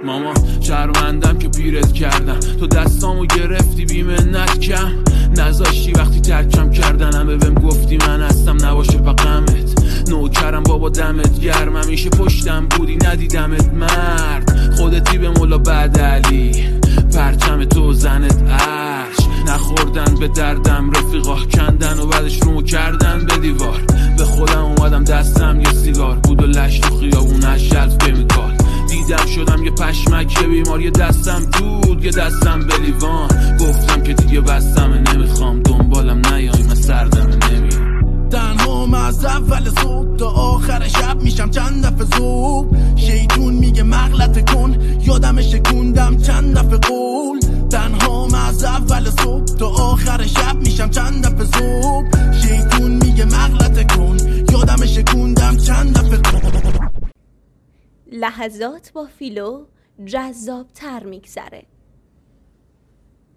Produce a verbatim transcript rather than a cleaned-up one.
ماما شرمندم که پیرت کردم، تو دستامو گرفتی بی منت کم نذاشتی وقتی ترکم کردن، همه بهم گفتی من هستم نباشه فقمت، نوکرم بابا دمت گرم، همیشه پشتم بودی ندیدمت مرد، خودتی به مولا بعد علی، پرچم تو زنت عرش، نخوردن به دردم رفیقا کندن و بعدش رو کردن به دیوار، به خودم اومدم دستم یه سیگار بود و لش تو خیابونش شلف کمیکال، دیدم شدم یه پشمک یه بیمار، یه دستم دود یه دستم به لیوان، گفتم که دیگه بستم نمیخوام دنبالم نیای من سردم نمیام، تنهام از اول صبح تا آخر شب میشم چند دفعه زوب، شیطون میگه مغلطه کن یادم شکوندم چند دفعه قول، تنهام از اول صبح تا آخر شب میشم چند دفعه زوب، شیطون میگه مغلطه کن یادم شکوندم چند دفعه قول. لحظات با فیلو جذاب تر میگذره.